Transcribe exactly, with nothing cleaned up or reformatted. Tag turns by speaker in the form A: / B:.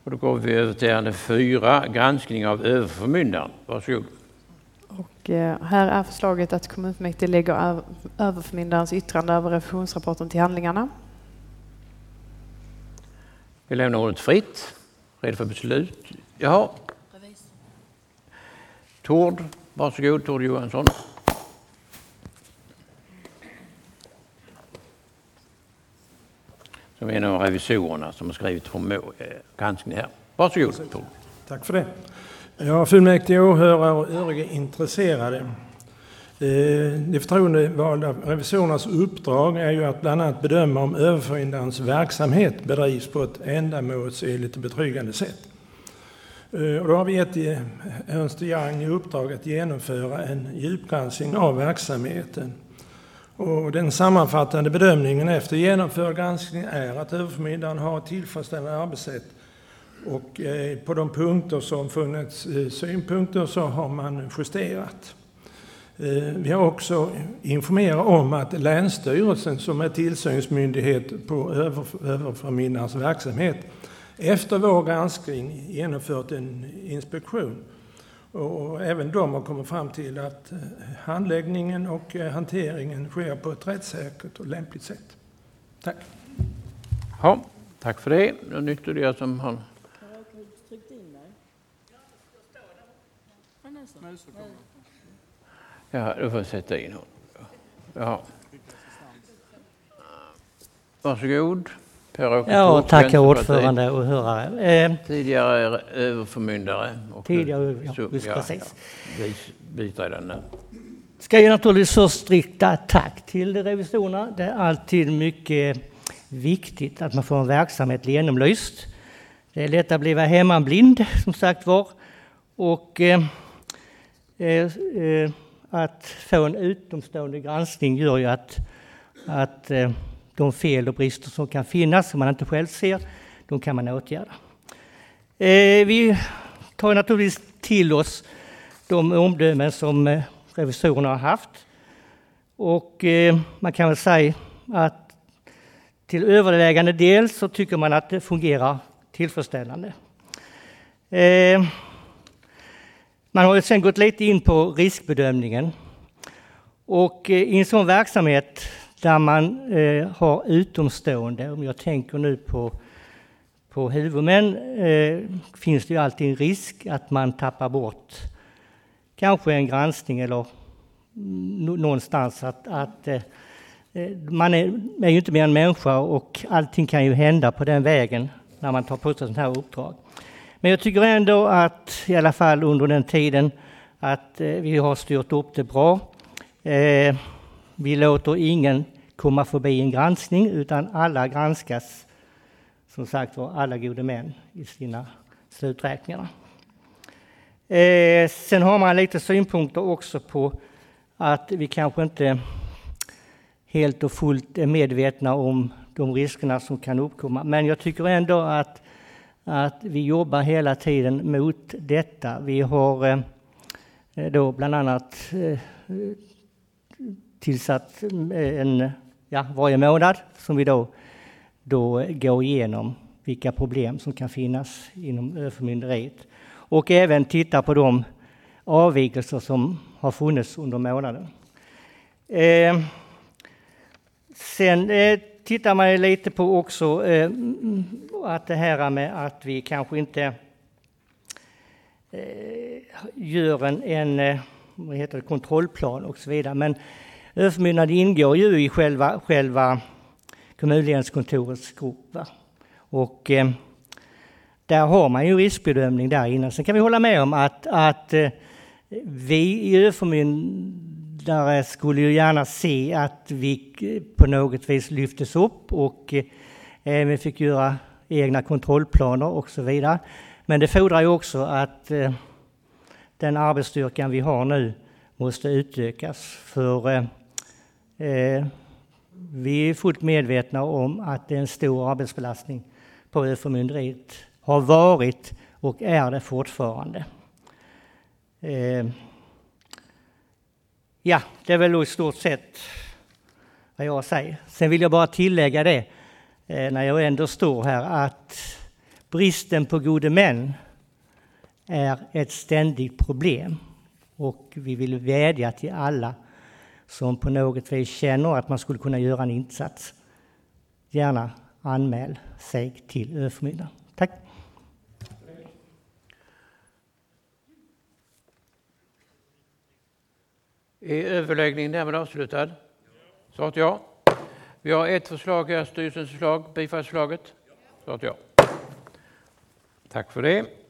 A: Och då går vi över till ärende fyra, granskning av överförmyndaren. Varsågod.
B: Och eh, här är förslaget att kommunfullmäktige lägger över, överförmyndarens yttrande över revisionsrapporten till handlingarna.
A: Vi lämnar ordet fritt. Redo för beslut. Jaha. Tord, varsågod, Tord Johansson. Som är en av revisorerna som har skrivit från äh, granskning här. Varsågod, Tord.
C: Tack för det. Ja, fullmäktige, åhörare och övriga intresserade. De förtroendevalda revisorernas uppdrag är ju att bland annat bedöma om överförmyndarens verksamhet bedrivs på ett ändamålsenligt och betryggande sätt. Och då har vi gett Ernst och Young i uppdrag att genomföra en djupgranskning av verksamheten. Och den sammanfattande bedömningen efter genomförd granskning är att överförmyndaren har ett tillfredsställande arbetssätt. Och på de punkter som funnits synpunkter så har man justerat. Vi har också informerat om att Länsstyrelsen som är tillsynsmyndighet på överförmyndarens verksamhet efter vår granskning genomfört en inspektion. Och även de har kommit fram till att handläggningen och hanteringen sker på ett rättssäkert och lämpligt sätt. Tack.
A: Ja, tack för det. Då nyttjar det jag som har... Ja, då får jag sätta in honom. Ja. Varsågod.
D: Ja, tackar ordförande och hörare. Eh,
A: tidigare överförmyndare. Och
D: tidigare, ja,
A: så,
D: just
A: ja,
D: precis.
A: Ja, biträdande.
D: Ska jag naturligtvis först rikta tack till revisorerna. Det är alltid mycket viktigt att man får en verksamhet genomlyst. Det är lätt att bli hemmablind, som sagt var. Och eh, eh, att få en utomstående granskning gör ju att, att eh, de fel och brister som kan finnas, som man inte själv ser, de kan man åtgärda. Eh, vi tar naturligtvis till oss de omdömen som eh, revisorerna har haft. Och eh, man kan väl säga att till övervägande del så tycker man att det fungerar tillfredsställande. Eh, man har ju sen gått lite in på riskbedömningen. Och eh, i en sån verksamhet där man eh, har utomstående, om jag tänker nu på, på huvudmän, eh, finns det ju alltid en risk att man tappar bort kanske en granskning eller någonstans att, att eh, man är, är ju inte mer en människa och allting kan ju hända på den vägen när man tar på sig sånt här uppdrag. Men jag tycker ändå att i alla fall under den tiden att eh, vi har styrt upp det bra. Eh, vi låter ingen komma förbi en granskning utan alla granskas, som sagt var, alla gode män i sina sluträkningar. Eh, sen har man lite synpunkter också på att vi kanske inte helt och fullt är medvetna om de riskerna som kan uppkomma. Men jag tycker ändå att, att vi jobbar hela tiden mot detta. Vi har eh, då bland annat eh, tillsatt en, ja, varje månad som vi då, då går igenom vilka problem som kan finnas inom överförmynderiet. Och även titta på de avvikelser som har funnits under månaden. Eh, sen eh, tittar man lite på också eh, att det här med att vi kanske inte eh, gör en, en vad heter det, kontrollplan och så vidare. Men överförmyndaren ingår ju i själva, själva kommunledningskontorets grupp. Va? Och eh, där har man ju riskbedömning där innan. Sen kan vi hålla med om att, att eh, vi i överförmyndare skulle ju gärna se att vi på något vis lyftes upp och eh, vi fick göra egna kontrollplaner och så vidare. Men det fordrar ju också att eh, den arbetsstyrkan vi har nu måste utökas. För eh, vi är fullt medvetna om att det är en stor arbetsbelastning på överförmynderiet. Har varit och är det fortfarande. Eh, ja, det är väl i stort sett vad jag säger. Sen vill jag bara tillägga det, eh, när jag ändå står här, att bristen på gode män är ett ständigt problem. Och vi vill vädja till alla som på något vis känner att man skulle kunna göra en insats. Gärna anmäl sig till överförmyndaren. Tack.
A: Är överläggningen därmed avslutad? Svarat ja. Vi har ett förslag här, styrelsens förslag, bifallsförslaget. Svarat ja. Tack för det.